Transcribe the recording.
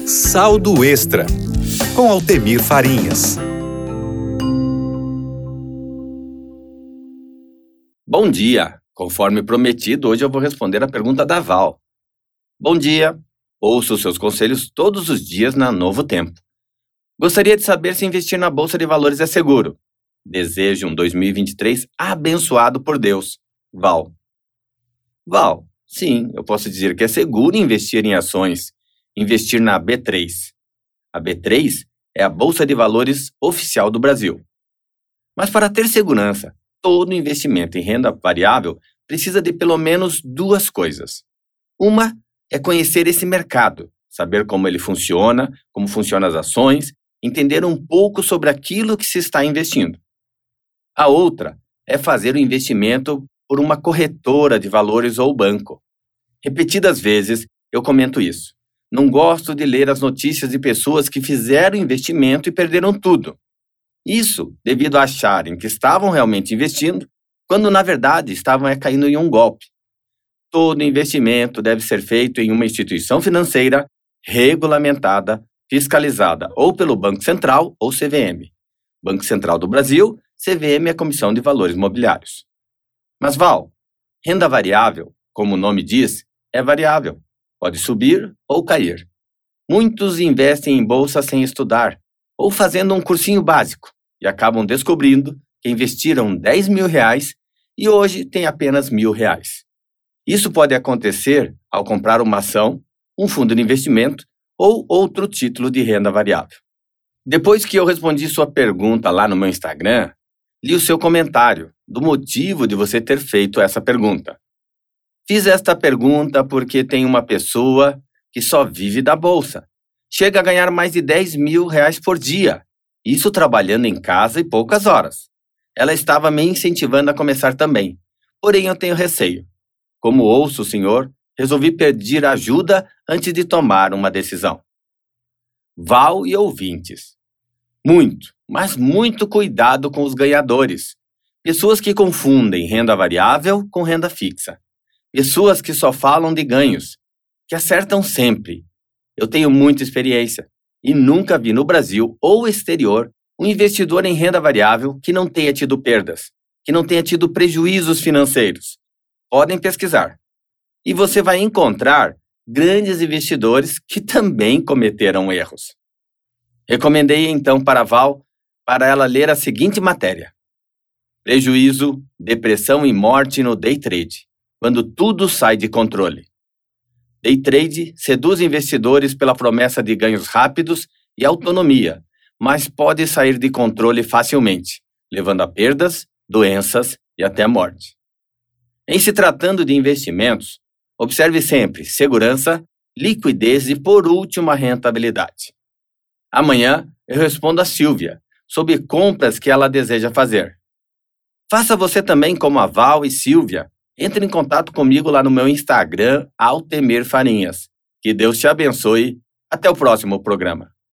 Saldo Extra, com Altemir Farinhas. Bom dia! Conforme prometido, hoje eu vou responder a pergunta da Val. Bom dia! Ouço os seus conselhos todos os dias na Novo Tempo. Gostaria de saber se investir na Bolsa de Valores é seguro. Desejo um 2023 abençoado por Deus. Val. Val, sim, eu posso dizer que é seguro investir em ações. Investir na B3. A B3 é a Bolsa de Valores oficial do Brasil. Mas para ter segurança, todo investimento em renda variável precisa de pelo menos duas coisas. Uma é conhecer esse mercado, saber como ele funciona, como funcionam as ações, entender um pouco sobre aquilo que se está investindo. A outra é fazer o investimento por uma corretora de valores ou banco. Repetidas vezes eu comento isso. Não gosto de ler as notícias de pessoas que fizeram investimento e perderam tudo. Isso devido a acharem que estavam realmente investindo, quando na verdade estavam caindo em um golpe. Todo investimento deve ser feito em uma instituição financeira regulamentada, fiscalizada ou pelo Banco Central ou CVM. Banco Central do Brasil, CVM é a Comissão de Valores Mobiliários. Mas Val, renda variável, como o nome diz, é variável. Pode subir ou cair. Muitos investem em bolsa sem estudar ou fazendo um cursinho básico e acabam descobrindo que investiram R$10.000 e hoje têm apenas R$1.000. Isso pode acontecer ao comprar uma ação, um fundo de investimento ou outro título de renda variável. Depois que eu respondi sua pergunta lá no meu Instagram, li o seu comentário do motivo de você ter feito essa pergunta. Fiz esta pergunta porque tem uma pessoa que só vive da bolsa. Chega a ganhar mais de R$10.000 por dia. Isso trabalhando em casa e poucas horas. Ela estava me incentivando a começar também. Porém, eu tenho receio. Como ouço o senhor, resolvi pedir ajuda antes de tomar uma decisão. Val e ouvintes. Muito, mas muito cuidado com os ganhadores. Pessoas que confundem renda variável com renda fixa. Pessoas que só falam de ganhos, que acertam sempre. Eu tenho muita experiência e nunca vi no Brasil ou exterior um investidor em renda variável que não tenha tido perdas, que não tenha tido prejuízos financeiros. Podem pesquisar. E você vai encontrar grandes investidores que também cometeram erros. Recomendei então para a Val para ela ler a seguinte matéria: Prejuízo, depressão e morte no day trade, quando tudo sai de controle. Day trade seduz investidores pela promessa de ganhos rápidos e autonomia, mas pode sair de controle facilmente, levando a perdas, doenças e até a morte. Em se tratando de investimentos, observe sempre segurança, liquidez e, por último, a rentabilidade. Amanhã eu respondo a Silvia sobre compras que ela deseja fazer. Faça você também como a Val e Silvia. Entre em contato comigo lá no meu Instagram, Altemir Farinhas. Que Deus te abençoe. Até o próximo programa.